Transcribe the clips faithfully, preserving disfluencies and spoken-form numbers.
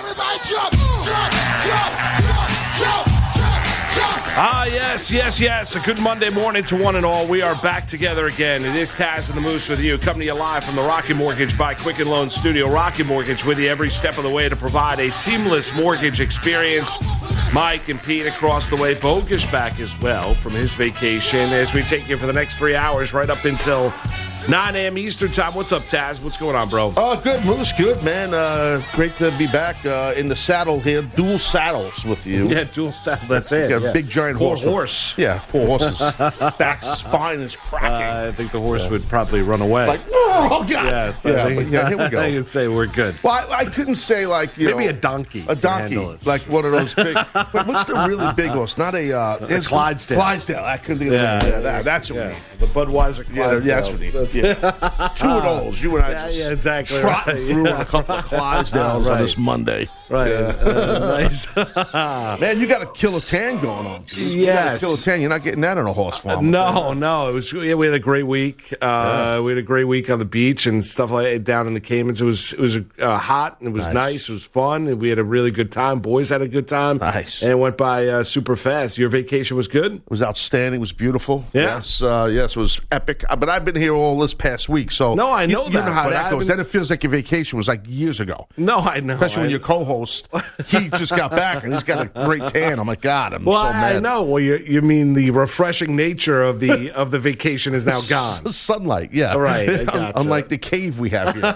Everybody jump, jump, jump, jump, jump, jump, jump. Ah, yes, yes, yes. A good Monday morning to one and all. We are back together again. It is Taz and the Moose with you, coming to you live from the Rocky Mortgage by Quicken Loan Studio. Rocky Mortgage with you every step of the way to provide a seamless mortgage experience. Mike and Pete across the way. Bogish back as well from his vacation as we take you for the next three hours right up until nine a.m. Eastern time. What's up, Taz? What's going on, bro? Oh, good, Moose. Good, man. Uh, great to be back uh, in the saddle here. Dual saddles with you. Yeah, dual saddle. That's it. Got a yes. big, giant poor horse. horse. Yeah, poor horse's back spine is cracking. Uh, I think the horse yeah. would probably run away. Like, oh, God. Yes, yeah, I think, but, yeah, here we go. I could say we're good. Well, I, I couldn't say, like, you Maybe know, a donkey. A donkey. Like one of those big. But what's the really big horse? Not a. Uh, a Clydesdale. Clydesdale. I couldn't think of yeah, that. yeah, that. That's what yeah. we need. The Budweiser Clydesdale. Yeah, that's what we need. Yeah. Two of those. You and I yeah, just yeah, exactly trotting right. through Yeah. a couple of Clydesdales right. on this Monday. Right. Yeah. Uh, nice. Man, you got a killer tan going on. You Yes. got a killer tan. You're not getting that on a horse farm. No, no. It was. Yeah, we had a great week. Uh, yeah. We had a great week on the beach and stuff like that down in the Caymans. It was it was uh, hot and it was nice. nice. It was fun and we had a really good time. Boys had a good time. Nice. And it went by uh, super fast. Your vacation was good? It was outstanding. It was beautiful. Yeah. Yes, uh, yes, it was epic. But I've been here all this past week, so no, I know you, that. You know how that goes. Been... Then it feels like your vacation was like years ago. No, I know. Especially I... when your co-host, he just got back and he's got a great tan. I'm like, God, I'm well, so mad. I know. Well, you, you mean the refreshing nature of the of the vacation is now gone. Sunlight, yeah. Right. I gotcha. Unlike the cave we have here.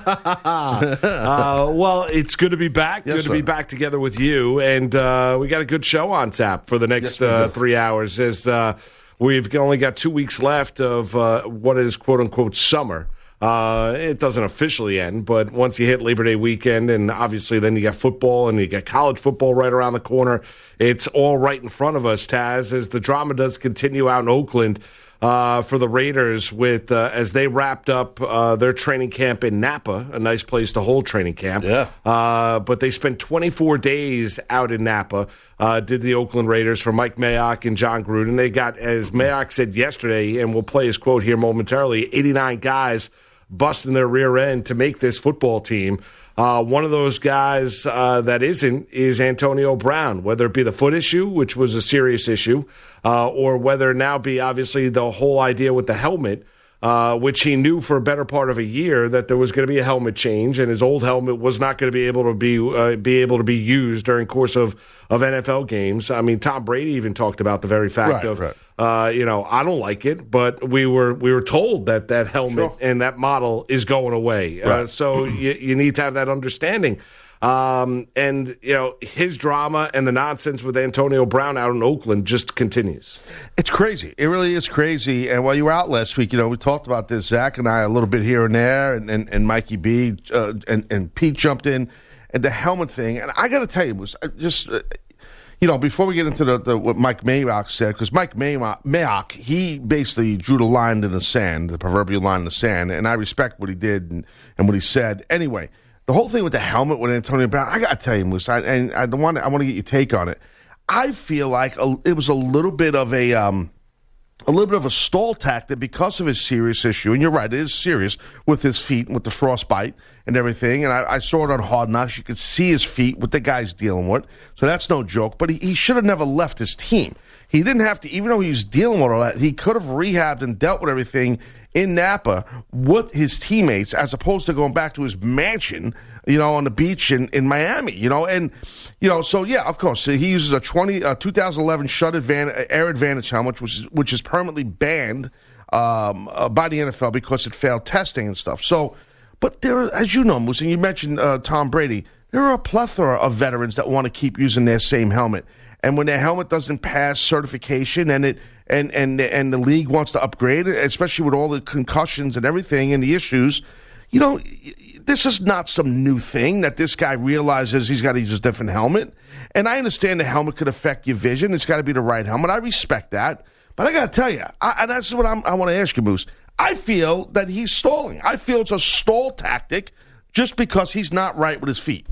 uh, well, it's good to be back. Yes, good to sir. be back together with you, and uh, we got a good show on tap for the next yes, uh, three hours. As uh, we've only got two weeks left of uh, what is quote unquote summer. Uh, it doesn't officially end, but once you hit Labor Day weekend, and obviously then you got football and you got college football right around the corner, it's all right in front of us, Taz, as the drama does continue out in Oakland uh, for the Raiders with uh, as they wrapped up uh, their training camp in Napa, a nice place to hold training camp. Yeah. Uh, but they spent twenty-four days out in Napa, uh, did the Oakland Raiders for Mike Mayock and John Gruden. They got, as Mayock said yesterday, and we'll play his quote here momentarily, eighty-nine guys busting their rear end to make this football team. Uh, one of those guys uh, that isn't is Antonio Brown, whether it be the foot issue, which was a serious issue, uh, or whether it now be obviously the whole idea with the helmet, uh, which he knew for a better part of a year that there was going to be a helmet change, and his old helmet was not going to be able to be uh, be able to be used during course of, of N F L games. I mean, Tom Brady even talked about the very fact right, of, right. Uh, you know, I don't like it, but we were we were told that that helmet Sure. and that model is going away. Right. Uh, so you, you need to have that understanding. Um, and, you know, his drama and the nonsense with Antonio Brown out in Oakland just continues. It's crazy. It really is crazy. And while you were out last week, you know, we talked about this, Zach and I, a little bit here and there, and, and, and Mikey B uh, and, and Pete jumped in, and the helmet thing. And I got to tell you, it was just, uh, you know, before we get into the, the what Mike Mayock said, because Mike Mayock, Mayock, he basically drew the line in the sand, the proverbial line in the sand, and I respect what he did and, and what he said. Anyway, the whole thing with the helmet with Antonio Brown, I got to tell you, Moose, I, and I want to, I want to get your take on it. I feel like a, it was a little bit of a um, a little bit of a stall tactic because of his serious issue. And you're right, it is serious with his feet and with the frostbite and everything. And I, I saw it on Hard Knocks. You could see his feet, what the guy's dealing with. So that's no joke. But he, he should have never left his team. He didn't have to, even though he was dealing with all that, he could have rehabbed and dealt with everything in Napa with his teammates as opposed to going back to his mansion, you know, on the beach in, in Miami, you know. And, you know, so, yeah, of course, he uses a twenty, uh, two thousand eleven Shutt Advantage, Air Advantage helmet, which is, which is permanently banned um, uh, by the N F L because it failed testing and stuff. So, but there, as you know, Moose, and you mentioned uh, Tom Brady, there are a plethora of veterans that want to keep using their same helmet. And when their helmet doesn't pass certification and it and, and and the league wants to upgrade it, especially with all the concussions and everything and the issues, you know, this is not some new thing that this guy realizes he's got to use a different helmet. And I understand the helmet could affect your vision. It's got to be the right helmet. I respect that. But I got to tell you, I, and that's what I'm, I want to ask you, Moose. I feel that he's stalling. I feel it's a stall tactic just because he's not right with his feet.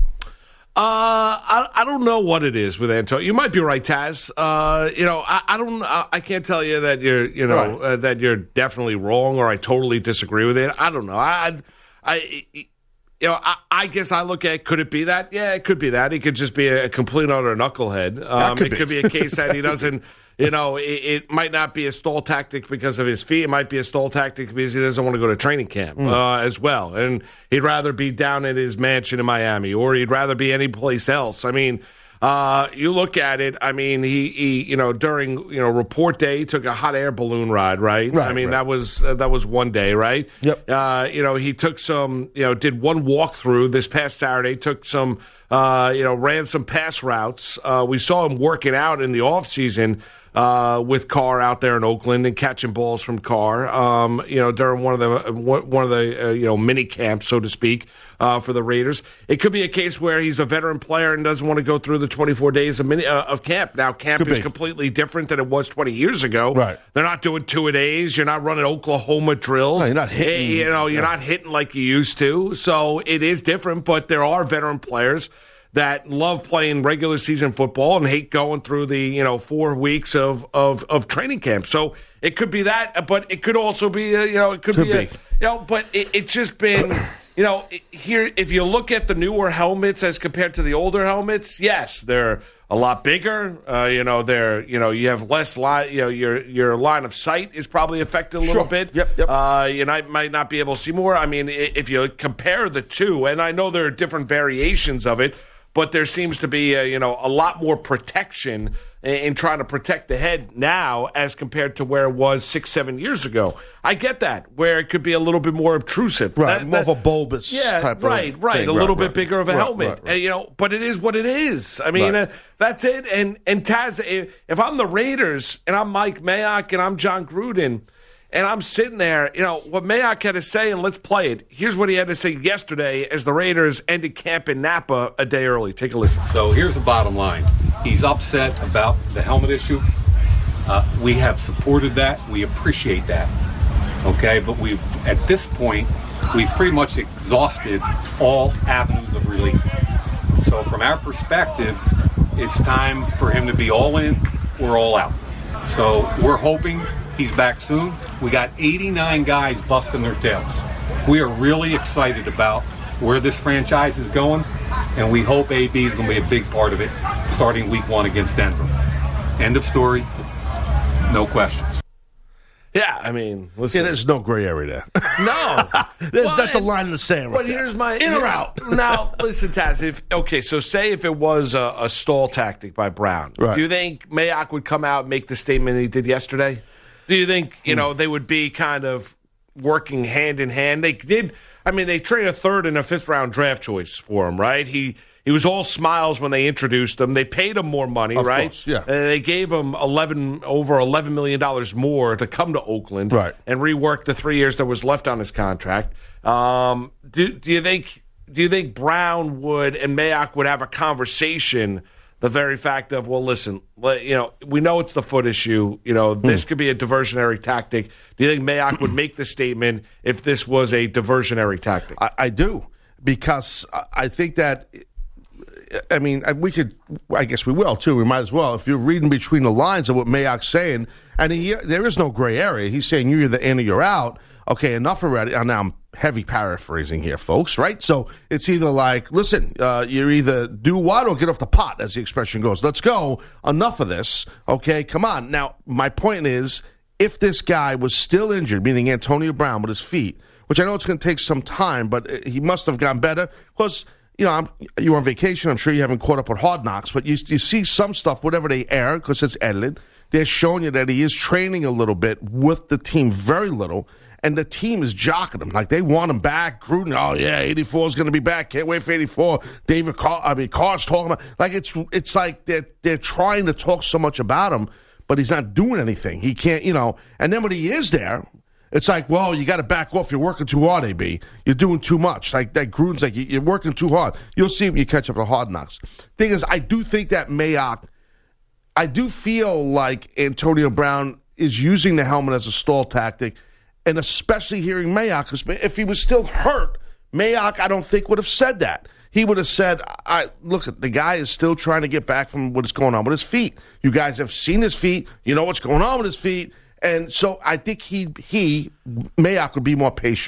Uh, I, I don't know what it is with Antonio. You might be right, Taz. Uh, you know, I, I don't. I, I can't tell you that you're, you know, right. uh, that you're definitely wrong or I totally disagree with it. I don't know. I, I, you know, I, I guess I look at, could it be that? Yeah, it could be that. He could just be a, a complete utter knucklehead. Um, could it be. could be a case that he doesn't, you know, it, it might not be a stall tactic because of his feet. It might be a stall tactic because he doesn't want to go to training camp Mm. uh, as well. And he'd rather be down at his mansion in Miami, or he'd rather be anyplace else. I mean, Uh, you look at it, I mean, he, he, you know, during, you know, report day, he took a hot air balloon ride, right? Right, I mean, right. that was, uh, that was one day, right? Yep. Uh, you know, he took some, you know, did one walkthrough this past Saturday, took some, uh, you know, ran some pass routes. Uh, we saw him working out in the offseason. Uh, with Carr out there in Oakland and catching balls from Carr, um, you know, during one of the one of the uh, you know mini camps, so to speak, uh, for the Raiders. It could be a case where he's a veteran player and doesn't want to go through the twenty-four days of mini uh, of camp. Now, camp Could is be. completely different than it was twenty years ago. Right. They're not doing two a days. You're not running Oklahoma drills. No, you're not hitting. Eh, You know, you're Yeah. not hitting like you used to. So it is different. But there are veteran players that love playing regular season football and hate going through the, you know, four weeks of, of, of training camp. So it could be that, but it could also be, uh, you know, it could, Could be, a, be. you know, but it, it's just been, you know, it- here, if you look at the newer helmets as compared to the older helmets, yes, they're a lot bigger. Uh, you know, they're, you know, you have less line, you know, your, your line of sight is probably affected a little Sure. bit. Yep, yep. Uh, you might, might not be able to see more. I mean, i- if you compare the two, and I know there are different variations of it, but there seems to be, a, you know, a lot more protection in, in trying to protect the head now as compared to where it was six, seven years ago. I get that, where it could be a little bit more obtrusive. Right, That- more of that- a bulbous yeah, type right, of right, thing. a little Right, bit right. bigger of a Right, helmet, right, right. Uh, you know. But it is what it is. I mean, Right. uh, that's it. And and Taz, if, if I'm the Raiders and I'm Mike Mayock and I'm John Gruden, and I'm sitting there, you know, what Mayock had to say, and let's play it. Here's what he had to say yesterday as the Raiders ended camp in Napa a day early. Take a listen. So here's the bottom line. He's upset about the helmet issue. Uh, we have supported that. We appreciate that. Okay, but we've, at this point, we've pretty much exhausted all avenues of relief. So from our perspective, it's time for him to be all in or all out. So we're hoping he's back soon. We got eighty-nine guys busting their tails. We are really excited about where this franchise is going, and we hope A B is going to be a big part of it starting week one against Denver. End of story. No questions. Yeah, I mean, listen. Yeah, there's no gray area there. No, There's, Well, that's a and- line in the sand. Right But there. here's my in or out. Now, listen, Taz. If okay, so say if it was a, a stall tactic by Brown, Right. do you think Mayock would come out and make the statement he did yesterday? Do you think you know they would be kind of working hand in hand? They did. I mean, they traded a third and a fifth round draft choice for him, right? He he was all smiles when they introduced him. They paid him more money, Of right? course, yeah. Uh, they gave him eleven over eleven million dollars more to come to Oakland, Right. and rework the three years that was left on his contract. Um, do do you think do you think Brown would and Mayock would have a conversation? The very fact of, well, listen, let- you know, we know it's the foot issue. You know, this Hmm. could be a diversionary tactic. Do you think Mayock would make the statement if this was a diversionary tactic? I, I do, because I- I think that, I mean, I- we could, I guess we will too. We might as well. If you're reading between the lines of what Mayock's saying, and he, there is no gray area. He's saying you're either in or you're out. Okay, enough already. And now I'm heavy paraphrasing here, folks, right? So it's either like, listen, uh, you're either do what or get off the pot, as the expression goes. Let's go. Enough of this. Okay, come on. Now, my point is, if this guy was still injured, meaning Antonio Brown with his feet, which I know it's going to take some time, but uh, he must have gotten better because, you know, I'm, you were on vacation. I'm sure you haven't caught up with Hard Knocks, but you, you see some stuff, whatever they air, because it's edited, they're showing you that he is training a little bit with the team, very little, and the team is jocking him. Like, they want him back. Gruden, oh, yeah, eighty-four is going to be back. Can't wait for eighty-four. David Carr, I mean, Carr's talking about, like, it's it's like they're, they're trying to talk so much about him, but he's not doing anything. He can't, you know, and then when he is there, it's like, well, you got to back off. You're working too hard, A B. You're doing too much. Like, that Gruden's like, you're working too hard. You'll see when you catch up to Hard Knocks. Thing is, I do think that Mayock, I do feel like Antonio Brown is using the helmet as a stall tactic, and especially hearing Mayock, because if he was still hurt, Mayock, I don't think would have said that. He would have said, I, look, the guy is still trying to get back from what's going on with his feet. You guys have seen his feet. You know what's going on with his feet. And so I think he, he Mayock would be more patient.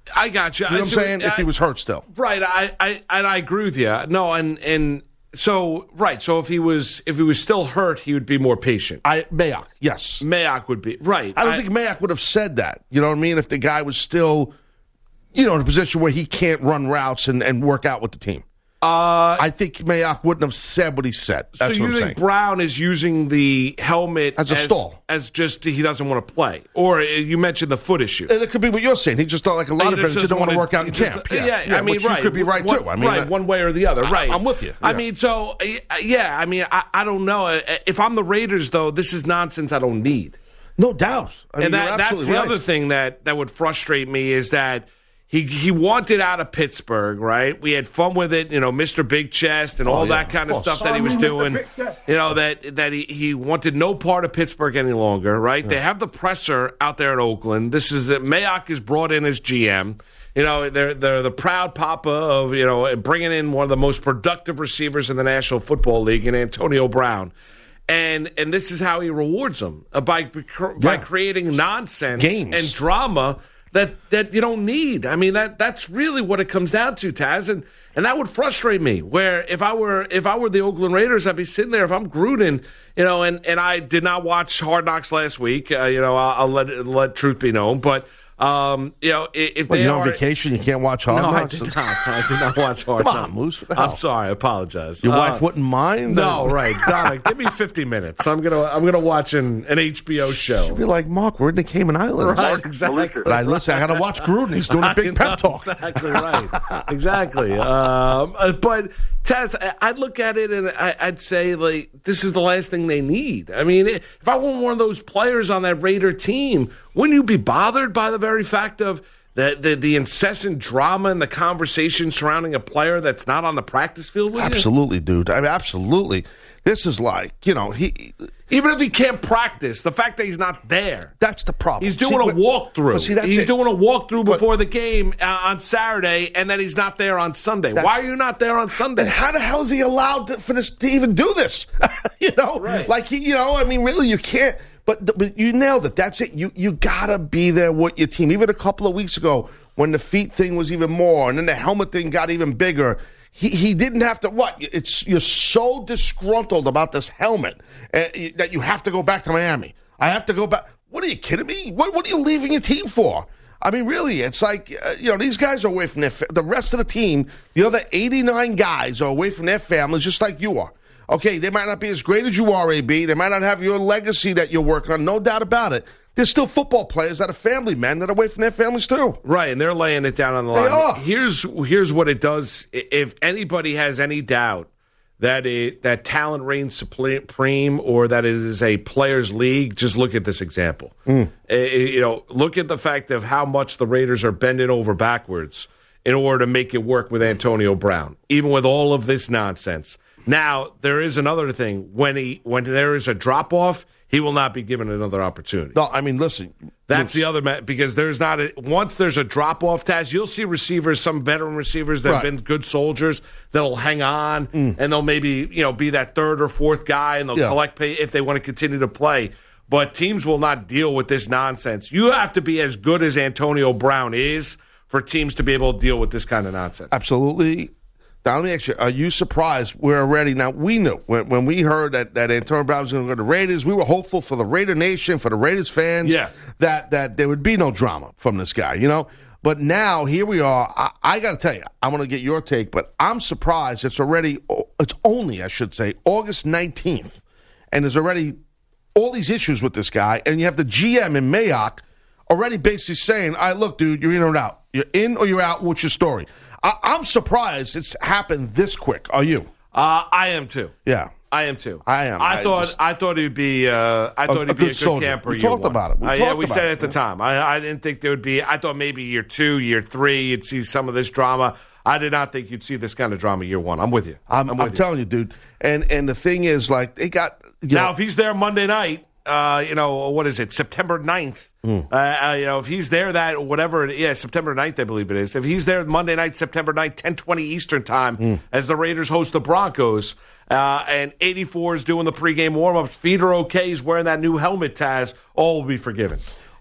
I got you. You know what I'm saying? I, if he was hurt still. Right. I, I and I agree with you. No, and and so right. So if he was if he was still hurt, he would be more patient. I Mayock, yes. Mayock would be right. I don't I, think Mayock would have said that. You know what I mean? If the guy was still, you know, in a position where he can't run routes and, and work out with the team. Uh, I think Mayock wouldn't have said what he said. That's so what you I'm think saying. Brown is using the helmet As a stall. as just he doesn't want to play, or uh, you mentioned the foot issue. And it could be what you're saying. He just thought like a lot He of just veterans don't want to wanna- work out in just- camp. Yeah, Yeah, yeah, I mean, which you right. could be right one, too. I mean, right, that- one way or the other. Right, I'm with you. I Yeah. mean, so uh, yeah, I mean, I, I don't know. Uh, If I'm the Raiders, though, this is nonsense. I don't need. No doubt. I mean, and that, you're that's absolutely the right. other thing that, that would frustrate me is that he he wanted out of Pittsburgh, right? We had fun with it, you know, Mister Big Chest and all Oh, yeah, that kind of of course. stuff that he was doing. You know, that that he, he wanted no part of Pittsburgh any longer, right? Yeah. They have the presser out there in Oakland. This is it. Mayock is brought in as G M. You know, they're they're the proud papa of, you know, bringing in one of the most productive receivers in the National Football League, in Antonio Brown. And and this is how he rewards them, uh, by by Yeah. creating nonsense Games. and drama that, that you don't need. I mean, that that's really what it comes down to, Taz, and and that would frustrate me. Where if I were if I were the Oakland Raiders, I'd be sitting there. If I'm Gruden, you know, and, and I did not watch Hard Knocks last week. Uh, you know, I'll, I'll let let truth be known, but. Um, you know, if What, they you're are on vacation, you can't watch Hard no, Knocks? I did not. I did not watch Hard Come Knocks. on, Moose. What the hell? I'm sorry. I apologize. Your Uh, wife wouldn't mind? No, right, Donna. Give me fifty minutes. I'm gonna I'm gonna watch an, an H B O show. She'd be like, Mark, we're in the Cayman Islands. Right, exactly. But I listen, I got to watch Gruden. He's doing a big pep talk. Exactly right. Exactly. Um, uh, but Taz, I- I'd look at it and I, I'd say like this is the last thing they need. I mean, if I were one of those players on that Raider team, wouldn't you be bothered by the very fact of the the, the incessant drama and the conversation surrounding a player that's not on the practice field with you? Absolutely, dude. I mean, absolutely. This is like, you know, he. Even if he can't practice, the fact that he's not there. That's the problem. He's doing See, a but- walkthrough. but see, that's he's it. doing a walkthrough But- before the game uh, on Saturday, and then he's not there on Sunday. That's- Why are you not there on Sunday? And how the hell is he allowed to, for this to even do this? you know, Right. like he, you know, I mean, really, you can't. But but you nailed it. That's it. You you gotta be there with your team. Even a couple of weeks ago, when the feet thing was even more, and then the helmet thing got even bigger. He he didn't have to. What? It's you're so disgruntled about this helmet uh, that you have to go back to Miami. I have to go back. What are you kidding me? What what are you leaving your team for? I mean, really, it's like, uh, you know, these guys are away from their fa- the rest of the team. The other eighty-nine guys are away from their families, just like you are. Okay, they might not be as great as you are, A B. They might not have your legacy that you're working on, no doubt about it. There's still football players that are family men that are away from their families, too. Right, and they're laying it down on the They line. are. Here's here's what it does. If anybody has any doubt that it, that talent reigns supreme or that it is a players' league, just look at this example. Mm. Uh, you know, look at the fact of how much the Raiders are bending over backwards in order to make it work with Antonio Brown, even with all of this nonsense. Now, there is another thing. When he when there is a drop off, he will not be given another opportunity. No, I mean, listen. That's the other ma- because there's not a, once there's a drop off, Taz, you'll see receivers, some veteran receivers that Right. have been good soldiers that'll hang on Mm. and they'll maybe you know be that third or fourth guy and they'll Yeah. collect pay if they want to continue to play. But teams will not deal with this nonsense. You have to be as good as Antonio Brown is for teams to be able to deal with this kind of nonsense. Absolutely. Now, let me ask you, are you surprised we're already, now we knew, when, when we heard that, that Antonio Brown was going to go to the Raiders, we were hopeful for the Raider Nation, for the Raiders fans, Yeah. that, that there would be no drama from this guy, you know? But now, here we are. I, I got to tell you, I'm going to get your take, but I'm surprised it's already, it's only, I should say, August nineteenth, and there's already all these issues with this guy, and you have the G M in Mayock already basically saying, all right, look, dude, you're in or out. You're in or you're out. What's your story? I, I'm surprised it's happened this quick. Are you? Uh, I am too. Yeah. I am too. I am. I, I thought. just- I thought he'd be. Uh, I thought a he'd be a good good soldier. camper. We year talked one. about it. We Uh, yeah, talked we about said it. it at the time. I, I didn't think there would be. I thought maybe year two, year three, you'd see some of this drama. I did not think you'd see this kind of drama year one. I'm with you. I'm, I'm I'm, with you. telling you, dude. And and the thing is, like, they got. You Now, know, if he's there Monday night, uh, you know what is it? September ninth. Hmm. Uh, uh, you know, if he's there that whatever, it, yeah, September ninth, I believe it is. If he's there Monday night, September ninth, ten twenty Eastern time, Hmm. as the Raiders host the Broncos, uh, and eighty-four is doing the pregame warm ups, feet are okay, he's wearing that new helmet, Taz, all will be forgiven.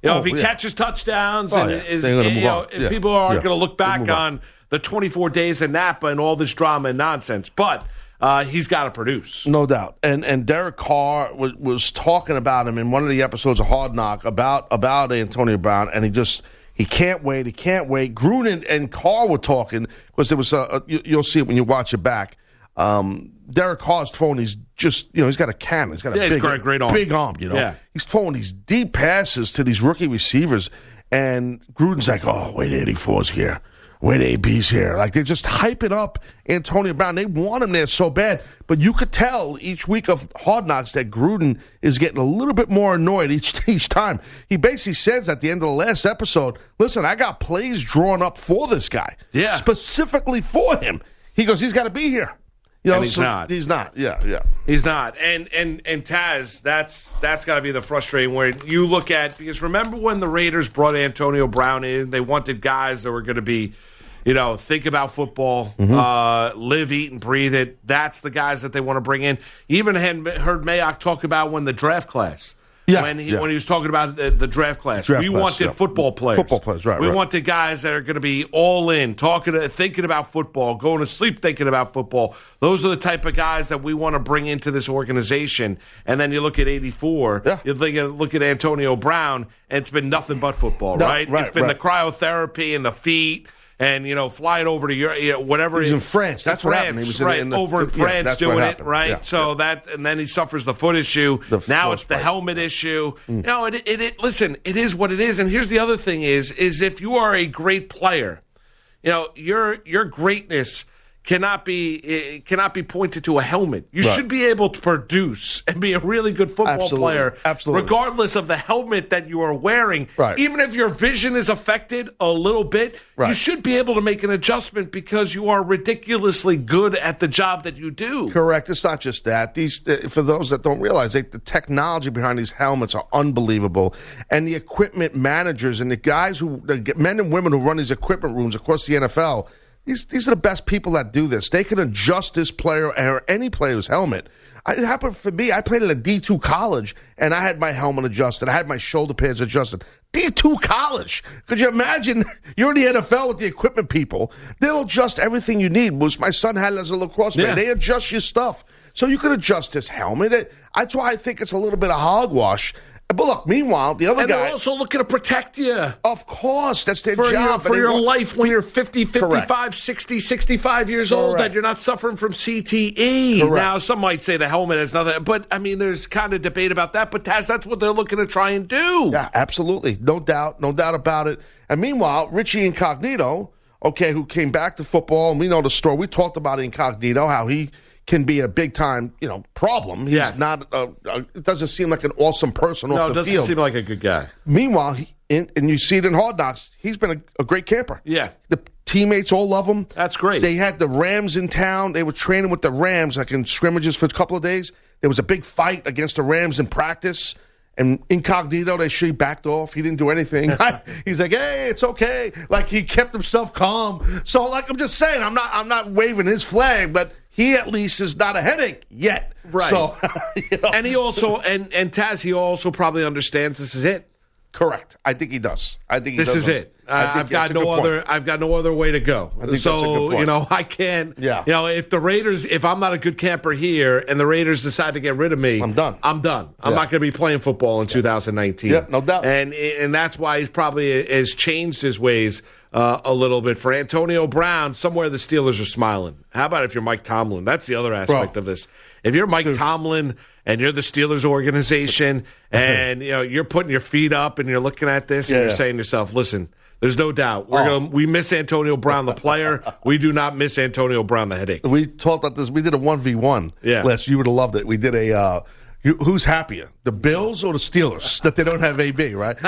You know, Oh, if he yeah. catches touchdowns, Oh, and yeah. is, They're gonna you move know, on. and Yeah. people aren't Yeah. going to look They'll back move on. on the twenty-four days in Napa and all this drama and nonsense. But uh, he's got to produce. No doubt. And and Derek Carr was, was talking about him in one of the episodes of Hard Knock about about Antonio Brown, and he just he can't wait. He can't wait. Gruden and Carr were talking because there was a, a you, you'll see it when you watch it back. Um, Derek Carr's throwing these just you know he's got a cannon. He's got a Yeah, he's big got a great arm. big arm. You know, Yeah. he's throwing these deep passes to these rookie receivers, and Gruden's like, "Oh, wait, eighty-four's here. Wait, A B's here." Like they're just hyping up Antonio Brown. They want him there so bad, but you could tell each week of Hard Knocks that Gruden is getting a little bit more annoyed each each time. He basically says at the end of the last episode, "Listen, I got plays drawn up for this guy, Yeah. specifically for him." He goes, "He's got to be here." You know, And he's so not. He's not. Yeah, yeah. He's not. And and and Taz, that's that's got to be the frustrating where you look at, because remember when the Raiders brought Antonio Brown in, they wanted guys that were going to be, you know, think about football, Mm-hmm. uh, live, eat, and breathe it. That's the guys that they want to bring in. Even had heard Mayock talk about when the draft class. Yeah, when he yeah. when he was talking about the, the draft class, Draft we class, wanted yeah. football players. Football players, right, We right. wanted guys that are going to be all in, talking, to, thinking about football, going to sleep thinking about football. Those are the type of guys that we want to bring into this organization. And then you look at eighty-four, Yeah. you think, look at Antonio Brown, and it's been nothing but football, No, right? right, It's been right. the cryotherapy and the feet. And, you know, flying over to Europe, you know, whatever. He was it- in France. That's what happened. He was in- right, in the- over in yeah, France that's doing what it, happened. right? Yeah, so yeah. that, and then he suffers the foot issue. The now foot it's the fight. helmet issue. You know, it, it, it, listen, it is what it is. And here's the other thing is, is if you are a great player, you know, your your greatness cannot be it cannot be pointed to a helmet. You Right. should be able to produce and be a really good football Absolutely. player, Absolutely. regardless of the helmet that you are wearing. Right. Even if your vision is affected a little bit, you Right. should be able to make an adjustment because you are ridiculously good at the job that you do. Correct. It's not just that. These, uh, for those that don't realize, they, the technology behind these helmets are unbelievable, and the equipment managers and the guys who, the men and women who run these equipment rooms across the N F L, these these are the best people that do this. They can adjust this player or any player's helmet. I- It happened for me. I played at a D two college, and I had my helmet adjusted. I had my shoulder pads adjusted. D two college. Could you imagine? You're in the N F L with the equipment people. They'll adjust everything you need. Was my son had it as a lacrosse player. Yeah. They adjust your stuff. So you can adjust his helmet. It, that's why I think it's a little bit of hogwash. But look, meanwhile, the other And guy, they're also looking to protect you. of course, that's their For your, job. for And they your want- life when you're fifty, Correct. fifty-five, sixty, sixty-five years old, Correct. that you're not suffering from C T E. Correct. Now, some might say the helmet has nothing, but I mean, there's kind of debate about that. But Taz, that's what they're looking to try and do. Yeah, absolutely. No doubt. No doubt about it. And meanwhile, Richie Incognito, okay, who came back to football, and we know the story. We talked about Incognito, how he can be a big-time, you know, problem. He's Yes. not, uh, uh, it doesn't seem like an awesome person No, off it the doesn't field. seem like a good guy. Meanwhile, he, in, and you see it in Hard Knocks, he's been a, a great camper. Yeah. The teammates all love him. That's great. They had the Rams in town. They were training with the Rams, like in scrimmages for a couple of days. There was a big fight against the Rams in practice. And Incognito, they should backed off. He didn't do anything. He's like, "Hey, it's okay." Like he kept himself calm. So, like I'm just saying, I'm not, I'm not waving his flag, but he at least is not a headache yet. Right. So, you know. And he also, and, and Taz, he also probably understands this is it. Correct. I think he does. I think he This does. is it. I Uh, think I've got that's a no good point. other. I've got no other way to go. think that's a so good point. you know, I can't. Yeah. You know, if the Raiders, if I'm not a good camper here, and the Raiders decide to get rid of me, I'm done. I'm done. I'm Yeah. not going to be playing football in two thousand nineteen. Yeah, no doubt. And and that's why he's probably has changed his ways uh, a little bit. For Antonio Brown, somewhere the Steelers are smiling. How about if you're Mike Tomlin? That's the other aspect Bro. of this. If you're Mike Tomlin and you're the Steelers organization, and you know you're putting your feet up and you're looking at this, Yeah, and you're yeah. saying to yourself, "Listen, there's no doubt we're Oh. gonna we miss Antonio Brown the player. We do not miss Antonio Brown the headache." We talked about this. We did a one v one. Yeah. Les, you would have loved it. We did a. Uh, you, who's happier, the Bills or the Steelers that they don't have A B, right?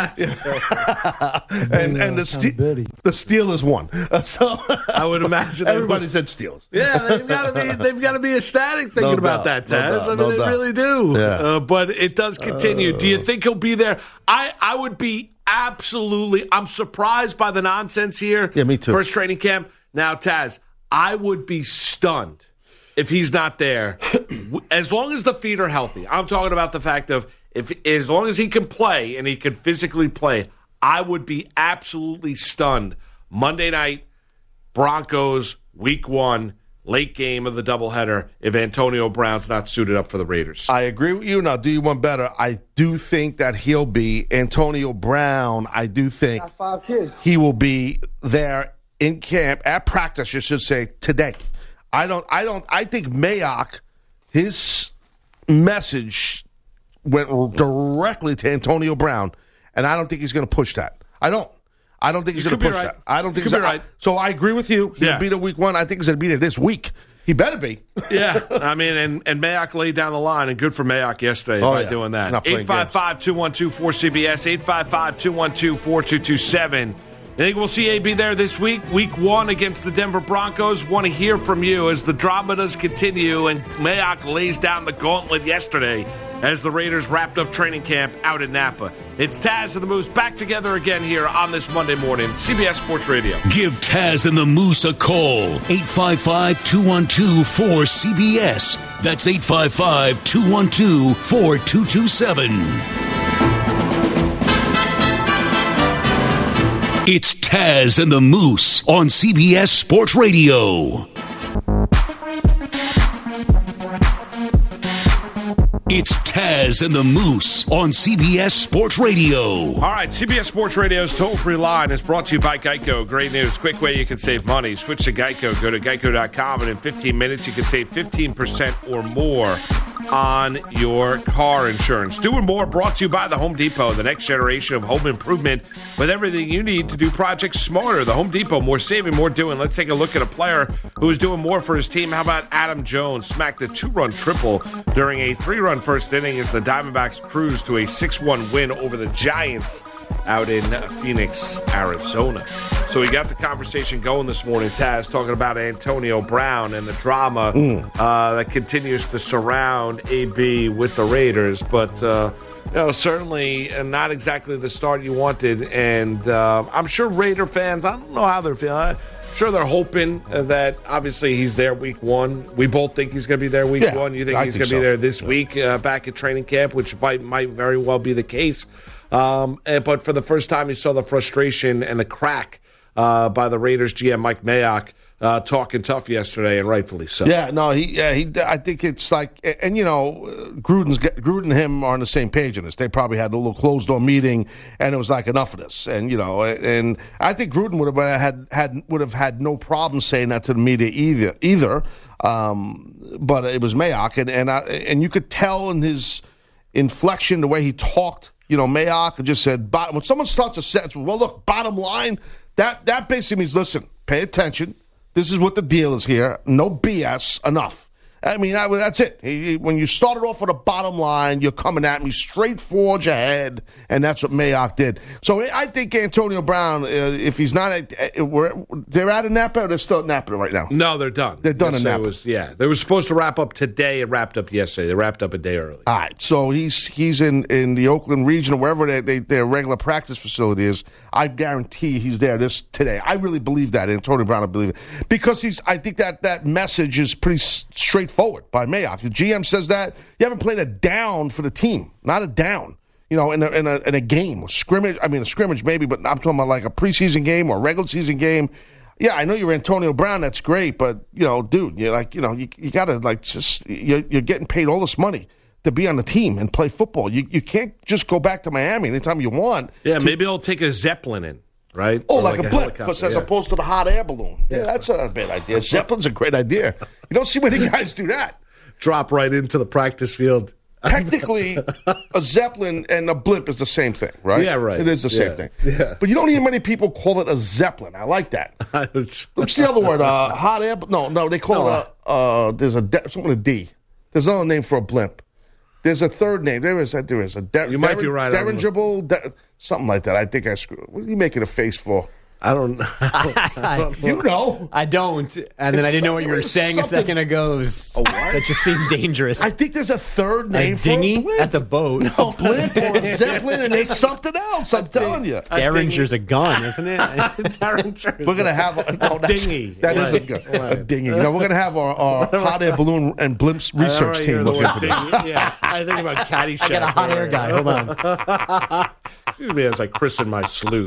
and and the Ste- the Steelers won. Uh, so I would imagine they everybody would- said Steelers. Yeah, they've got to be they've got to be ecstatic thinking No about doubt, that, no Taz. doubt, I mean, no they doubt. really do. Yeah. Uh, but it does continue. do you think he'll be there? I I would be absolutely. I'm surprised by the nonsense here. Yeah, me too. First training camp. Now, Taz, I would be stunned if he's not there. As long as the feet are healthy. I'm talking about the fact of if as long as he can play and he can physically play, I would be absolutely stunned. Monday night, Broncos, week one, late game of the doubleheader, if Antonio Brown's not suited up for the Raiders. I agree with you. Now, do you one better? I do think that he'll be Antonio Brown. I do think five kids. he will be there in camp, at practice, you should say, today. I don't, I don't, I think Mayock, his message went directly to Antonio Brown, and I don't think he's going to push that. I don't. I don't think he's going to push right. that. I don't think you he's could be right. So I agree with you. He'll Yeah. be there week one. I think he's going to be there this week. He better be. Yeah, I mean, and, and Mayock laid down the line, and good for Mayock yesterday Oh, by yeah. doing that. Not playing eight five five, two one two, four C B S, eight five five, two one two, four two two seven. You think we'll see A B there this week? Week one against the Denver Broncos. Want to hear from you as the drama does continue, and Mayock lays down the gauntlet yesterday as the Raiders wrapped up training camp out in Napa. It's Taz and the Moose back together again here on this Monday morning, C B S Sports Radio. Give Taz and the Moose a call. eight five five, two one two, four C B S. That's eight five five, two one two, four two two seven. It's Taz and the Moose on C B S Sports Radio. It's Taz and the Moose on C B S Sports Radio. All right, C B S Sports Radio's toll-free line is brought to you by Geico. Great news, quick way you can save money. Switch to Geico. Go to geico dot com, and in fifteen minutes you can save fifteen percent or more on your car insurance. Doing more brought to you by the Home Depot, the next generation of home improvement with everything you need to do projects smarter. The Home Depot, more saving, more doing. Let's take a look at a player who is doing more for his team. How about Adam Jones? Smacked a two-run triple during a three-run first inning as the Diamondbacks cruise to a six one win over the Giants out in Phoenix, Arizona. So we got the conversation going this morning, Taz, talking about Antonio Brown and the drama mm. uh, that continues to surround A B with the Raiders. But, uh, you know, certainly not exactly the start you wanted. And uh, I'm sure Raider fans, I don't know how they're feeling. I'm sure they're hoping that, obviously, he's there week one. We both think he's going to be there week yeah, one. You think I he's think going to so. be there this yeah. week uh, back at training camp, which might, might very well be the case. Um, and, but for the first time, you saw the frustration and the crack uh, by the Raiders G M Mike Mayock uh, talking tough yesterday, and rightfully so. Yeah, no, he, yeah, he. I think it's like, and you know, Gruden's Gruden and him are on the same page in this. They probably had a little closed door meeting, and it was like enough of this, and you know, and I think Gruden would have had had would have had no problem saying that to the media either. Either, um, but it was Mayock, and and I, and you could tell in his inflection, the way he talked. You know, Mayock just said, bottom, when someone starts a sentence, well, look, bottom line, that, that basically means, listen, pay attention. This is what the deal is here. No B S, enough. I mean, I, that's it. He, when you started off with a bottom line, you're coming at me straight forward your head, and that's what Mayock did. So I think Antonio Brown, uh, if he's not, at, uh, we're, they're out of Napa, or they're still at Napa right now? No, they're done. They're done yes, in Napa. Was, yeah, they were supposed to wrap up today. It wrapped up yesterday. They wrapped up a day early. All right, so he's he's in, in the Oakland region, or wherever they, they, their regular practice facility is. I guarantee he's there this today. I really believe that, Antonio Brown. I believe it because he's. I think that that message is pretty s- straightforward by Mayock. The G M says that you haven't played a down for the team, not a down. You know, in a in a, in a game, a scrimmage. I mean, a scrimmage maybe, but I'm talking about like a preseason game or a regular season game. Yeah, I know you're Antonio Brown. That's great, but you know, dude, you're like, you know, you you gotta like just you're, you're getting paid all this money to be on the team and play football. You you can't just go back to Miami anytime you want. Yeah, to, maybe he'll take a Zeppelin in, right? Oh, Or like, a blip, helicopter, because as yeah. opposed to the hot air balloon. Yeah, that's not a bad idea. Zeppelin's a great idea. You don't see many guys do that. Drop right into the practice field. Technically, a Zeppelin and a blimp is the same thing, right? Yeah, right. It is the same Yeah. thing. Yeah. But you don't hear many people call it a Zeppelin. I like that. What's the other word? Uh, hot air? No, no, they call No, it a, uh, there's a, de- something with a D. There's another name for a blimp. There's a third name. There is a, there is a der- You might be right on Dirigible, der- something like that. I think I screwed. What are you making a face for? I don't, I don't, I don't You know. I don't. And then I didn't know what you were saying a second ago. It was, that just seemed dangerous. I think there's a third name a for dinghy? a blimp. That's a boat. A blimp or a zeppelin, and there's something else. I'm telling you. Derringer's a gun, isn't it? Derringer's We're gonna have a, no, that's- dinghy. That is a, Right. gu- a Right. dinghy. No, we're gonna have our, our hot air balloon and blimps research I team don't look know into what this. dinghy- Yeah, I think about Caddyshack. I got a hot air guy. Hold on. Excuse me as I christen my sleuth.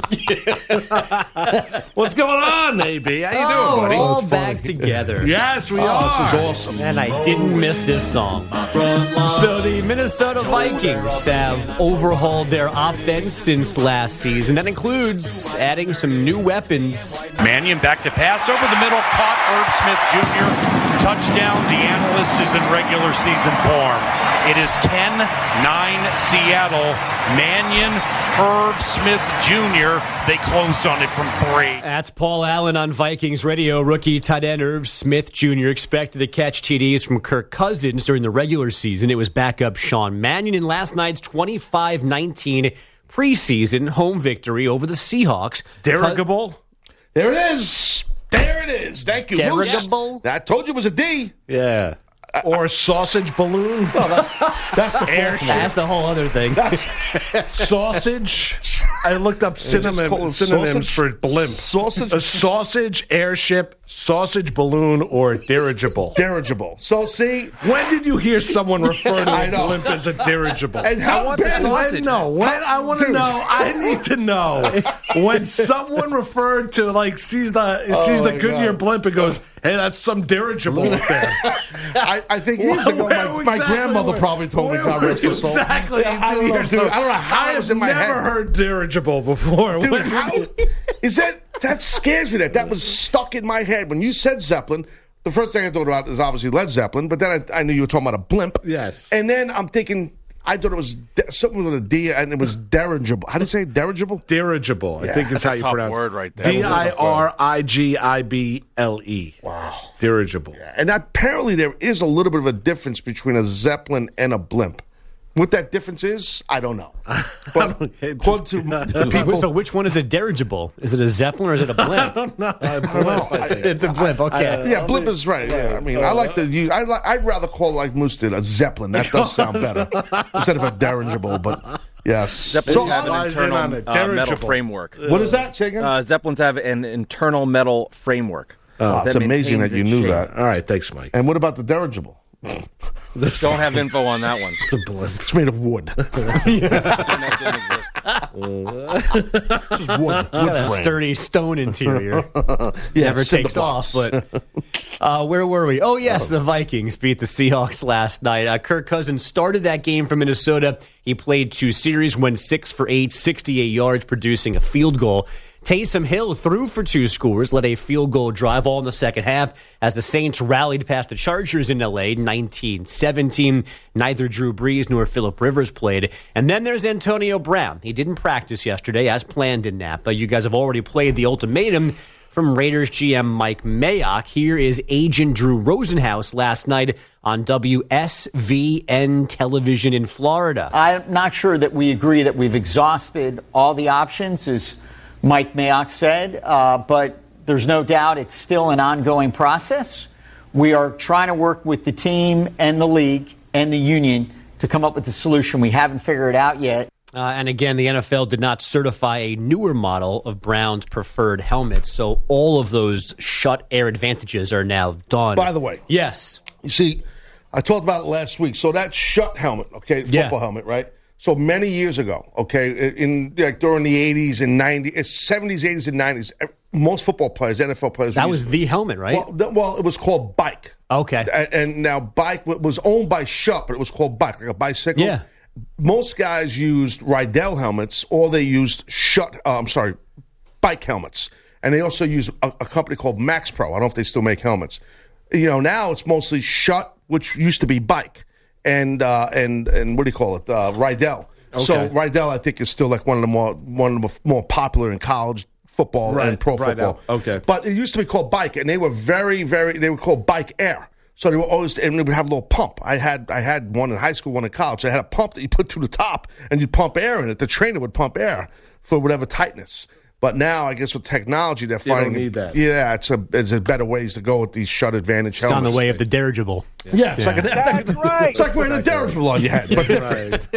What's going on, A B? How you Oh, doing, buddy? we're all back together. Yes, we Oh, are. this is awesome. And I didn't miss this song. So the Minnesota Vikings have overhauled their offense since last season. That includes adding some new weapons. Mannion back to pass over the middle, caught Irv Smith Junior Touchdown. The analyst is in regular season form. It is ten nine Seattle. Mannion, Irv Smith Junior They closed on it from three. That's Paul Allen on Vikings Radio. Rookie tight end Irv Smith Junior expected to catch T Ds from Kirk Cousins during the regular season. It was backup Sean Mannion in last night's twenty-five nineteen preseason home victory over the Seahawks. Derogable? There it is. There it is. Thank you. Derogable? I told you it was a D. Yeah. Or sausage balloon? That's the Air fourth one. That's a whole other thing. Sausage. I looked up Just call synonym, it synonyms sausage? for blimp. Sausage? A sausage, airship, sausage balloon, or dirigible. Dirigible. So see, When did you hear someone refer to I a know. blimp as a dirigible? and how bad is When, it? no, when I want to Dude. know, I need to know when someone referred to like sees the sees the my Goodyear God. blimp and goes, "Hey, that's some dirigible up there." I, I think years ago, my, Where my exactly grandmother were- probably told me, where God were rest her you soul. Exactly. Yeah, I don't know, dude. I don't know how I it was have in my never head. heard dirigible before. Dude, When- how is that? That scares me. That that was stuck in my head when you said Zeppelin. The first thing I thought about is obviously Led Zeppelin, but then I, I knew you were talking about a blimp. Yes. And then I'm thinking, I thought it was de- something with a D, and it was dirigible. How do you say dirigible? Dirigible, I Yeah, think is that's how a you tough pronounce word right there. D I R I G I B L E. Wow. Dirigible. And apparently there is a little bit of a difference between a Zeppelin and a blimp. What that difference is, I don't know. But It according to just- the people, So which one is a dirigible? Is it a Zeppelin or is it a blimp? No, I blimp, I think. It's a blimp, okay. yeah, blimp is right. Yeah, I mean, I like to use. I like. I'd rather call like Moose did a Zeppelin. That does sound better instead of a dirigible. But yes. Zeppelins So, have an flies in internal on a uh, metal dirigible. framework. what is that? Say again. Uh, Zeppelins have an internal metal framework. Oh, it's amazing that maintains you its knew shape. that. All right, thanks, Mike. And what about the dirigible? Don't have info on that one. It's a blimp. It's made of wood. Just wood. Wood Got a frame. sturdy stone interior. Yeah, Never cinder takes blocks. off, but uh, where were we? Oh, yes, the Vikings beat the Seahawks last night. Uh, Kirk Cousins started that game for Minnesota. He played two series, went six for eight, sixty-eight yards, producing a field goal. Taysom Hill threw for two scores, led a field goal drive all in the second half as the Saints rallied past the Chargers in L A nineteen seventeen. Neither Drew Brees nor Phillip Rivers played. And then there's Antonio Brown. He didn't practice yesterday as planned in Napa. You guys have already played the ultimatum from Raiders G M Mike Mayock. Here is agent Drew Rosenhaus last night on W S V N television in Florida. I'm not sure that we agree that we've exhausted all the options, as Mike Mayock said, uh, but there's no doubt it's still an ongoing process. We are trying to work with the team and the league and the union to come up with a solution. We haven't figured it out yet. Uh, and again, the N F L did not certify a newer model of Brown's preferred helmet, so all of those shut air advantages are now done. By the way, yes. you see, I talked about it last week. So that shut helmet, okay, football Yeah. helmet, right? So many years ago, okay, in like during the eighties and nineties, seventies, eighties, and nineties, most football players, N F L players, That used- was the helmet, right? Well, th- well, it was called Bike. Okay. And, and now Bike w- was owned by Schutt, but it was called Bike, like a bicycle. Yeah. Most guys used Rydell helmets, or they used Schutt. Uh, I'm sorry, Bike helmets, and they also used a, a company called Max Pro. I don't know if they still make helmets. You know, now it's mostly Schutt, which used to be Bike, and uh, and and what do you call it? Uh, Rydell. So Okay. Rydell, I think, is still like one of the more one of the more popular in college football Right, and pro Rydell. football. Okay. But it used to be called Bike, and they were very, very. They were called Bike Air. So they were always, and they would have a little pump. I had, I had one in high school, one in college. I had a pump that you put to the top, and you pump air in it. The trainer would pump air for whatever tightness. But now, I guess with technology, they're You don't finding need that. Yeah, it's a it's a better ways to go with these shut advantage It's on helmets. the way of the dirigible. Yeah, it's like, a, That's right. it's like wearing a dirigible on your head, but different.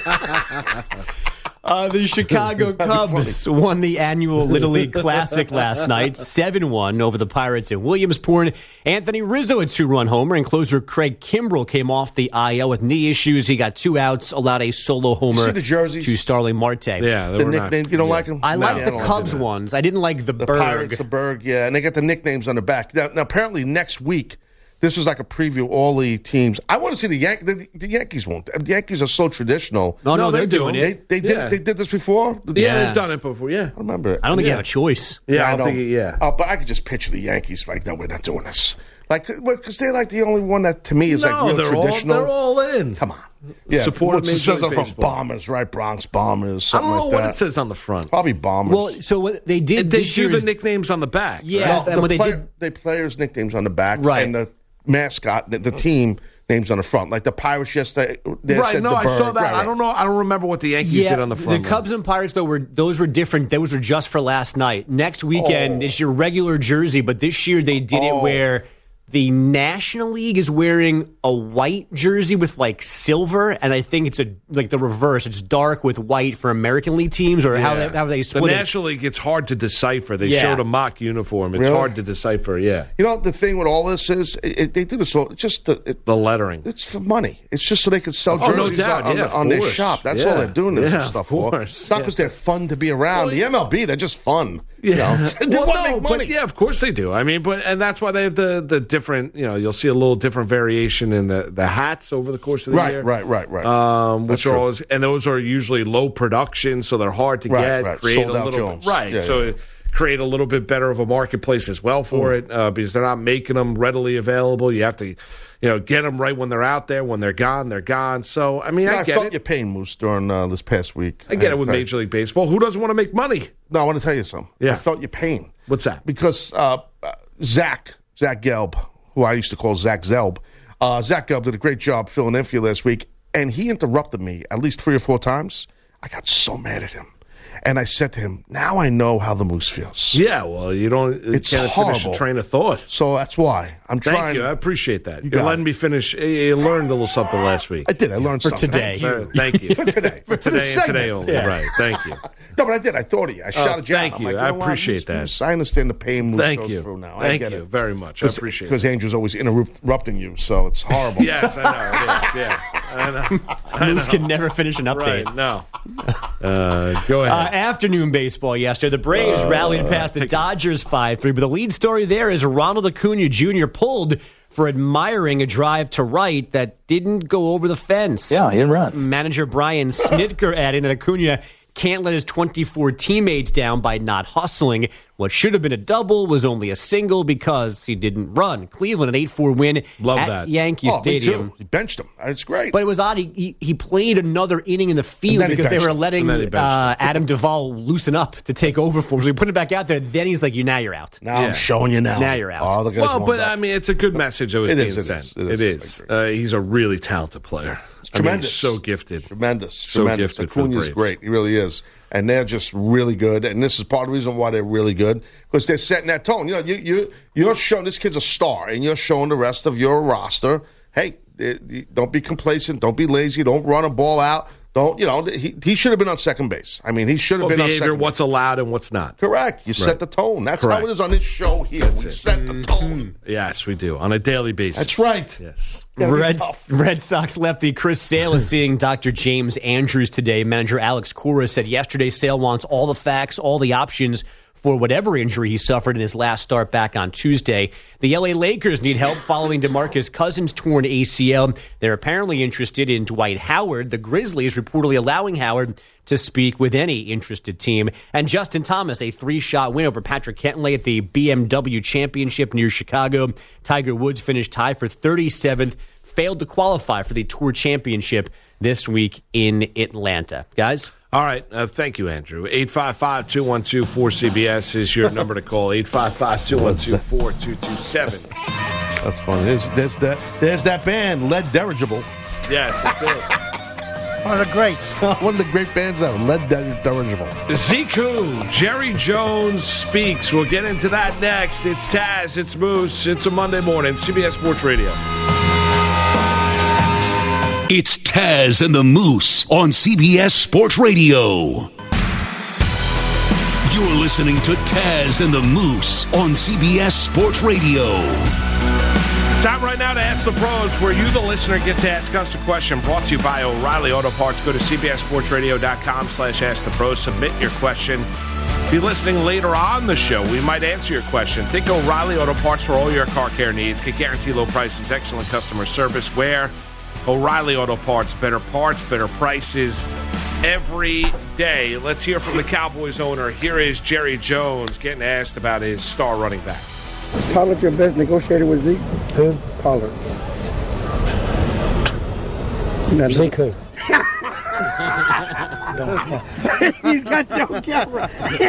Uh, the Chicago Cubs won the annual Little League Classic last night, seven one over the Pirates in Williamsport. Anthony Rizzo, a two-run homer, and closer Craig Kimbrell came off the I L with knee issues. He got two outs, allowed a solo homer See the jerseys? to Starling Marte. Yeah, they The were not- nickname, you don't like them? I like No, I the don't Cubs that. ones. I didn't like the, The Berg. Pirates, the Berg, yeah, and they got the nicknames on the back. Now, now apparently next week, this is like a preview of all the teams. I want to see the Yankees. The, the Yankees won't. The Yankees are so traditional. No, no, No, they're they do. doing They, it. they did Yeah. they did this before. Yeah, Yeah. they've done it before. Yeah, I remember it. I don't think Yeah. you have a choice. yeah, I I don't know. think. Yeah, Uh, but I could just picture the Yankees like, no, we're not doing this. Like, because they're like the only one that to me is no, like real they're all traditional. they're all in. Come on, yeah. Support What's it Major says League from Baseball. Bombers, right? Bronx Bombers. I Something don't know like what that. it says on the front. Probably Bombers. Well, so what they did They this do year the is- nicknames on the back. Yeah, right? No, and the what they player, did- they players' nicknames on the back, Right. and the mascot, the, the team names on the front. Like the Pirates yesterday, they Right, said no, the I Berg. saw that. Right, I don't know. I don't remember what the Yankees did on the front. The Cubs and Pirates though were those were different. Those were just for last night. Next weekend Oh. is your regular jersey, but this year they did it Oh. where the National League is wearing a white jersey with like silver, and I think it's a like the reverse. It's dark with white for American League teams, or how Yeah. they how they the split it. National League, it's hard to decipher. They Yeah. showed a mock uniform. It's Really? hard to decipher. Yeah, You know the thing with all this is it, it, they do this all. It's just the, it, the lettering. it's for money. It's just so they can sell Oh, no jerseys doubt. on, Yeah, the- of on their course. shop. That's Yeah. all they're doing this Yeah, of stuff for. course. It's not Yeah. because they're fun to be around. Well, the M L B, they're just fun. You know, they Well, want to no, make but money. yeah, of course they do. I mean, but and that's why they have the the different. You know, you'll see a little different variation in the the hats over the course of the Right, year. right, right, right. Um, which That's are true. always and those are usually low production, so they're hard to Right, get. right. Create Sold a out little Jones. bit, right. Yeah, so yeah. create a little bit better of a marketplace as well for Mm. it uh, because they're not making them readily available. You have to, you know, get them right when they're out there. When they're gone, they're gone. So I mean, Yeah, I I get felt it. your pain, Moose, during uh, this past week. I get it with tell you. Major League Baseball. Who doesn't want to make money? No, I want to tell you something. Yeah. I felt your pain. What's that? Because uh, uh, Zach, Zach Gelb, who I used to call Zach Zelb, uh, Zach Gelb did a great job filling in for you last week, and he interrupted me at least three or four times. I got so mad at him. And I said to him, now I know how the Moose feels. Yeah, well, you don't. It's can't finish horrible. a train of thought. So that's why I'm Thank trying. you. I appreciate that. You You're got letting it. me finish. You- You learned a little something last week. I did. I learned For something. today. Thank you. Uh, Thank you. For today. For For this today and today segment. only. Yeah. Right. Thank you. No, but I did. I thought of you. I shouted you out. thank I'm you. like, I know what? appreciate that. Moose, I understand the pain Moose Thank goes you. through now. I Thank get you it. very much. I appreciate Because it. Andrew's always interrupting you, so it's horrible. Yes, I know. It is. Yeah. I know. I Moose know. can never finish an update. Right. No. Uh, go Uh, ahead. afternoon baseball yesterday. The Braves rallied past the Dodgers five three, but the lead story there is Ronald Acuna Junior pulled for admiring a drive to right that didn't go over the fence. Yeah, he didn't run. Manager Brian Snitker adding that Acuna can't let his twenty-four teammates down by not hustling. What should have been a double was only a single because he didn't run. Cleveland, an eight four win Love at that. Yankee Oh, me Stadium. too. He benched him. It's great. But it was odd. He, he, he played another inning in the field then he because they benched were him. letting And then he benched uh, Adam Duvall loosen up to take over for him. So he put it back out there. Then he's like, "You now you're out." now Yeah. I'm showing you now. Now you're out. Oh, the guys Well, want but that. I mean, it's a good message that was It being is, it sent. is, it It is. is. I Uh, he's a really talented player. I mean, Tremendous. he's so gifted. Tremendous. So tremendous. gifted for the Acuna's Braves. great. He really is. And they're just really good. And this is part of the reason why they're really good. Because they're setting that tone. You know, you, you, you're showing this kid's a star, and you're showing the rest of your roster, hey, eh, don't be complacent. Don't be lazy. Don't run a ball out. Don't, you know, he, he should have been on second base. I mean, he should have Well, been on behavior, second what's allowed and what's not. base. Correct. You Right. set the tone. That's Correct. how it is on this show here. we it. set the tone. Yes, we do on a daily basis. That's right. Yes. Gotta be Red, tough. Red Sox lefty Chris Sale is seeing Doctor James Andrews today. Manager Alex Cora said yesterday Sale wants all the facts, all the options for whatever injury he suffered in his last start back on Tuesday. The L A Lakers need help following DeMarcus Cousins' torn A C L. They're apparently interested in Dwight Howard. The Grizzlies reportedly allowing Howard to speak with any interested team. And Justin Thomas, a three-shot win over Patrick Kentley at the B M W Championship near Chicago. Tiger Woods finished tied for thirty-seventh, failed to qualify for the Tour Championship this week in Atlanta. Guys? All right. Uh, thank you, Andrew. eight five five, two one two, four C B S is your number to call. eight five five, two one two, four two two seven. That's funny. There's, there's, that, there's that band, Lead Dirigible. Yes, that's it. One of the greats. One of the great bands ever. Led Dirigible. Zeke Who, Jerry Jones speaks. We'll get into that next. It's Taz, it's Moose, it's a Monday morning, C B S Sports Radio. It's Taz and the Moose on C B S Sports Radio. You're listening to Taz and the Moose on C B S Sports Radio. Time right now to Ask the Pros, where you, the listener, get to ask us a question. Brought to you by O'Reilly Auto Parts. Go to cbssportsradio.com slash ask the pros. Submit your question. If you're listening later on the show, we might answer your question. Think O'Reilly Auto Parts for all your car care needs. Get guaranteed low prices, excellent customer service. Where O'Reilly Auto Parts, better parts, better prices every day. Let's hear from the Cowboys owner. Here is Jerry Jones getting asked about his star running back. Is Pollard your best negotiator with Zeke? Who? Pollard. Zeke who? He's got you on camera.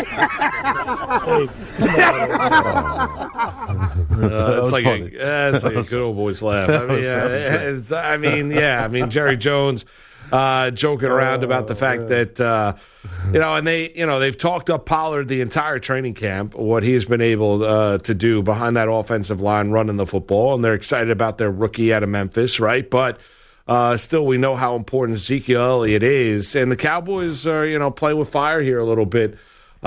Uh, it's, like a, uh, it's like a good old boy's laugh. I mean, uh, it's, I mean, yeah. I mean, Jerry Jones uh, joking around about the fact that, uh, you know, and they, you know, they've talked up Pollard the entire training camp, what he has been able uh, to do behind that offensive line running the football, and they're excited about their rookie out of Memphis, right? But uh, still, we know how important Ezekiel Elliott is, and the Cowboys are, you know, playing with fire here a little bit.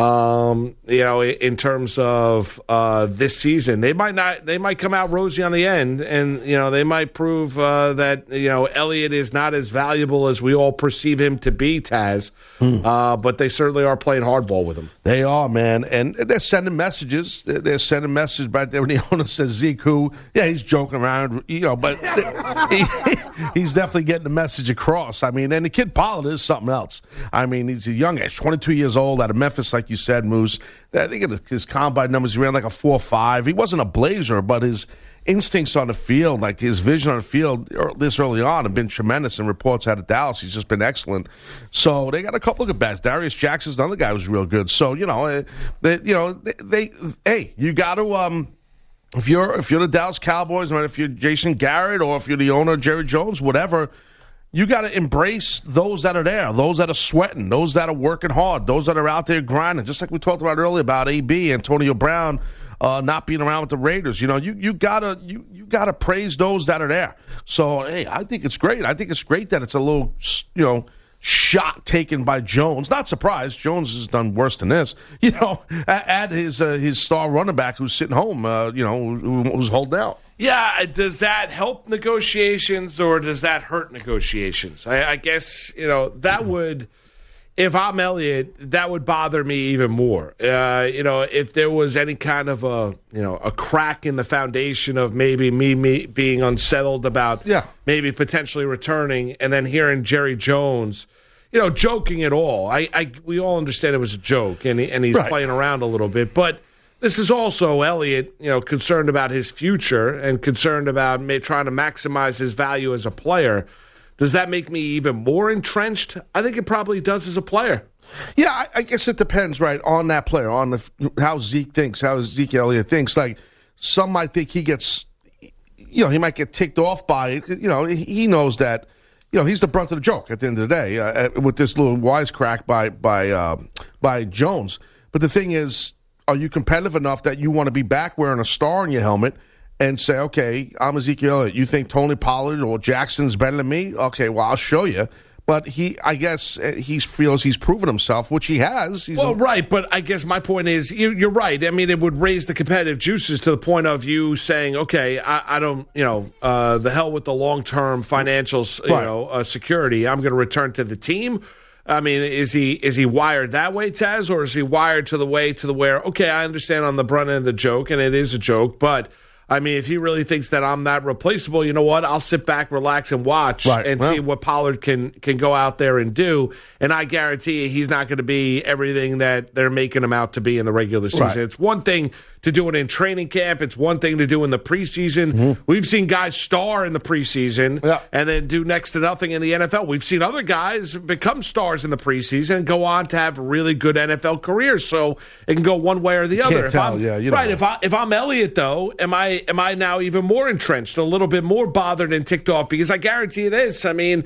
Um, you know, in terms of uh, this season, they might not, they might come out rosy on the end, and you know, they might prove uh, that you know Elliott is not as valuable as we all perceive him to be, Taz. Hmm. Uh, but they certainly are playing hardball with him. They are, man, and they're sending messages. They're sending messages back there when the owner says Zeke who, yeah, he's joking around, you know, but he, he's definitely getting the message across. I mean, and the kid Pollard is something else. I mean, he's a young age, twenty-two years old, out of Memphis, like you said, Moose. I think his combine numbers, he ran like a four five. He wasn't a blazer, but his instincts on the field, like his vision on the field this early on, have been tremendous. And reports out of Dallas, he's just been excellent. So they got a couple of good bats. Darius Jackson's another guy who's real good. So you know, they, you know, they, they hey, you got to um, if you're if you're the Dallas Cowboys, or if you're Jason Garrett, or if you're the owner Jerry Jones, whatever. You got to embrace those that are there, those that are sweating, those that are working hard, those that are out there grinding. Just like we talked about earlier about A B, Antonio Brown, uh, not being around with the Raiders. You know, you you gotta you you gotta praise those that are there. So hey, I think it's great. I think it's great that it's a little you know shot taken by Jones. Not surprised. Jones has done worse than this. You know, add his uh, his star running back who's sitting home. Uh, you know, who, who's holding out. Yeah, does that help negotiations or does that hurt negotiations? I, I guess, you know, that would, if I'm Elliott, that would bother me even more. Uh, you know, if there was any kind of a, you know, a crack in the foundation of maybe me, me being unsettled about yeah. maybe potentially returning, and then hearing Jerry Jones, you know, joking at all. I, I we all understand it was a joke, and he, and he's right. playing around a little bit, but this is also Elliott, you know, concerned about his future and concerned about may, trying to maximize his value as a player. Does that make me even more entrenched? I think it probably does as a player. Yeah, I, I guess it depends, right, on that player, on the, how Zeke thinks, how Zeke Elliott thinks. Like, some might think he gets, you know, he might get ticked off by it. You know, he knows that, you know, he's the brunt of the joke at the end of the day uh, with this little wisecrack by by uh, by Jones. But the thing is, are you competitive enough that you want to be back wearing a star on your helmet and say, okay, I'm Ezekiel Elliott. You think Tony Pollard or Jackson's better than me? Okay, well, I'll show you. But he, I guess, he feels he's proven himself, which he has. He's well, a- right, but I guess my point is, you, you're right. I mean, it would raise the competitive juices to the point of you saying, okay, I, I don't, you know, uh, the hell with the long-term financials, you right. know, uh, security. I'm going to return to the team. I mean, is he is he wired that way, Taz, or is he wired to the way to the where? Okay, I understand on the brunt end of the joke, and it is a joke, but I mean, if he really thinks that I'm that replaceable, you know what? I'll sit back, relax, and watch right. and well. see what Pollard can can go out there and do. And I guarantee you, he's not going to be everything that they're making him out to be in the regular season. Right. It's one thing to do it in training camp. It's one thing to do in the preseason. Mm-hmm. We've seen guys star in the preseason yeah. and then do next to nothing in the N F L. We've seen other guys become stars in the preseason and go on to have really good N F L careers. So it can go one way or the other. Can't if tell. I'm, Yeah, you right. know. If I if I'm Elliott, though, am I am I now even more entrenched, a little bit more bothered and ticked off? Because I guarantee you this. I mean,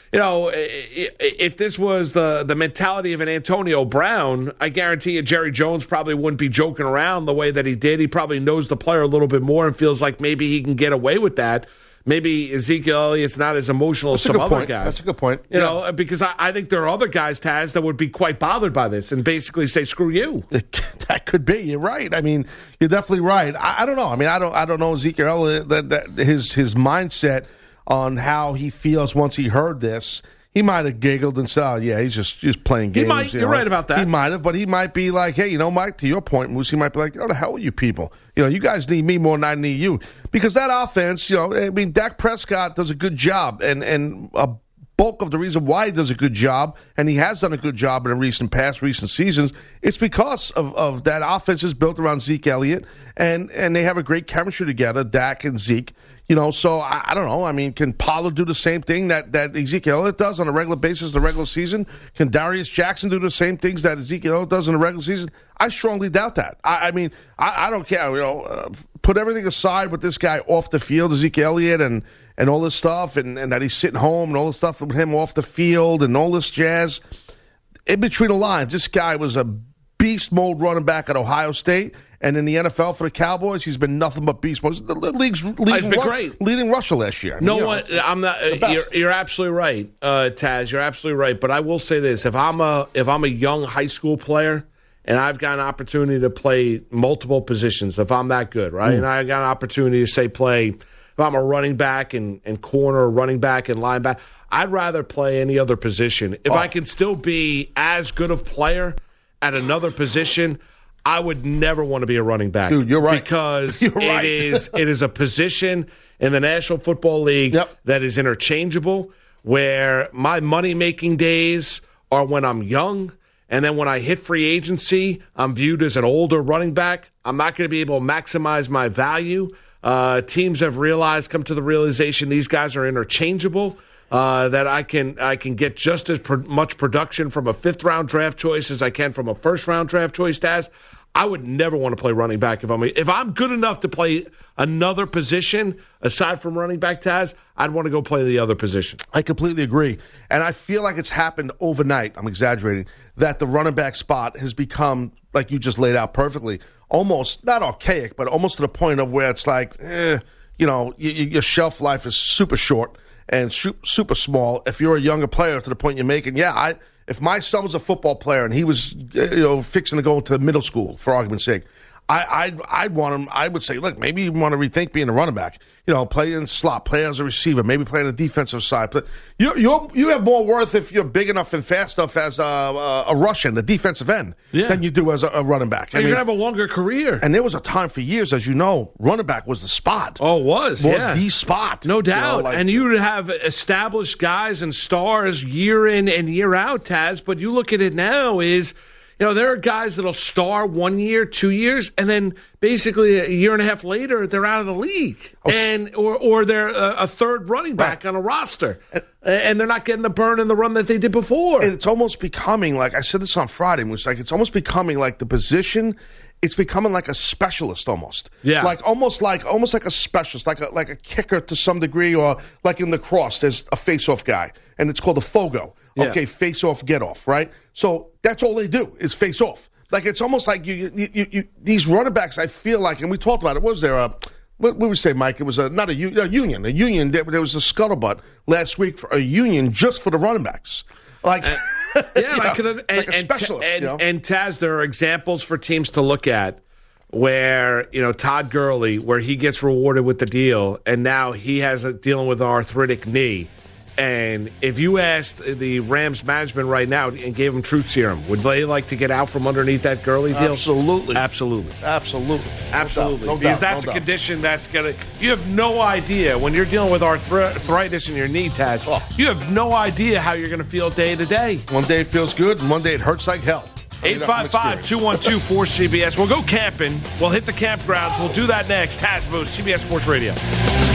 you know, if this was the, the mentality of an Antonio Brown, I guarantee you Jerry Jones probably wouldn't be joking around the way that he did. He probably knows the player a little bit more and feels like maybe he can get away with that. Maybe Ezekiel Elliott's not as emotional That's as some other point. guys. That's a good point. You yeah. know, because I, I think there are other guys, Taz, that would be quite bothered by this and basically say, "Screw you." That could be. You're right. I mean, you're definitely right. I, I don't know. I mean, I don't. I don't know Ezekiel Elliott. That, that his his mindset on how he feels once he heard this. He might have giggled and said, "Oh, yeah, he's just just playing games." He might. You You're know? right about that. He might have, but he might be like, "Hey, you know, Mike, to your point, Moose, he might be like, oh, the hell are you people? You know, you guys need me more than I need you." Because that offense, you know, I mean, Dak Prescott does a good job, and, and a bulk of the reason why he does a good job, and he has done a good job in the recent past, recent seasons, it's because of, of that offense is built around Zeke Elliott, and, and they have a great chemistry together, Dak and Zeke. You know, so I, I don't know. I mean, can Pollard do the same thing that, that Ezekiel Elliott does on a regular basis in the regular season? Can Darius Jackson do the same things that Ezekiel Elliott does in the regular season? I strongly doubt that. I, I mean, I, I don't care. You know, uh, put everything aside with this guy off the field, Ezekiel Elliott, and, and all this stuff, and, and that he's sitting home and all this stuff with him off the field and all this jazz. In between the lines, this guy was a beast mode running back at Ohio State. And in the N F L for the Cowboys, he's been nothing but beast mode. The league's leading, He's been rush, great. leading rusher last year. I mean, No you know, one, I'm not. Uh, the you're, best. you're absolutely right, uh, Taz. You're absolutely right. But I will say this: if I'm a if I'm a young high school player and I've got an opportunity to play multiple positions, if I'm that good, right, Mm. and I got an opportunity to say play, if I'm a running back and, and corner, or running back and linebacker, I'd rather play any other position. If Oh. I can still be as good of player at another position, I would never want to be a running back. Dude, you're right. Because You're right. it is it is a position in the National Football League Yep. that is interchangeable, where my money-making days are when I'm young, and then when I hit free agency, I'm viewed as an older running back. I'm not going to be able to maximize my value. Uh, teams have realized, come to the realization, these guys are interchangeable. Uh, that I can I can get just as pro- much production from a fifth round draft choice as I can from a first round draft choice. Taz, I would never want to play running back if I'm if I'm good enough to play another position aside from running back. Taz, I'd want to go play the other position. I completely agree. And I feel like it's happened overnight. I'm exaggerating. That the running back spot has become, like you just laid out perfectly, almost, not archaic, but almost to the point of where it's like, eh, you know, y- y- your shelf life is super short and su- super small. If you're a younger player to the point you're making, yeah, I if my son was a football player and he was, you know, fixing to go into middle school, for argument's sake, I, I'd, I'd want him, I would say, look, maybe you want to rethink being a running back. You know, play in slot, play as a receiver, maybe play on the defensive side. But you you you have more worth if you're big enough and fast enough as a, a, a Russian, a defensive end, Yeah. than you do as a, a running back. I And you're mean, going to have a longer career. and there was a time for years, as you know, running back was the spot. Oh, it was, was yeah. the spot. No You know, doubt. like- and you would have established guys and stars year in and year out, Taz. But you look at it now is, you know, there are guys that'll star one year, two years, and then basically a year and a half later, they're out of the league. Oh, and or, or they're a, a third running back Right. on a roster. And they're not getting the burn and the run that they did before. And it's almost becoming like, I said this on Friday, it was like, it's almost becoming like the position, it's becoming like a specialist almost. Yeah. Like almost like almost like a specialist, like a like a kicker to some degree, or like in lacrosse, there's a face-off guy, and it's called a fogo. Yeah. Okay, face-off, get-off, right? So that's all they do is face-off. Like it's almost like you, you, you, you these running backs, I feel like, and we talked about it, was there a, what would we say, Mike? It was a, not a, u- a union. A union, there, there was a scuttlebutt last week for a union just for the running backs. Like, Yeah, you and I know, could, and, like a and, specialist. and, you know? and Taz, there are examples for teams to look at where, you know, Todd Gurley, where he gets rewarded with the deal, and now he has a dealing with an arthritic knee. And if you asked the Rams management right now and gave them truth serum, would they like to get out from underneath that Gurley deal? Absolutely. Absolutely. Absolutely. Absolutely. No doubt. Because No that's doubt. a condition that's going to. You have no idea when you're dealing with arthri- arthritis in your knee, Taz. Oh. You have no idea how you're going to feel day to day. One day it feels good, and one day it hurts like hell. eight five five, two one two, four C B S. We'll go camping. We'll hit the campgrounds. We'll do that next. Taz Moose, C B S Sports Radio.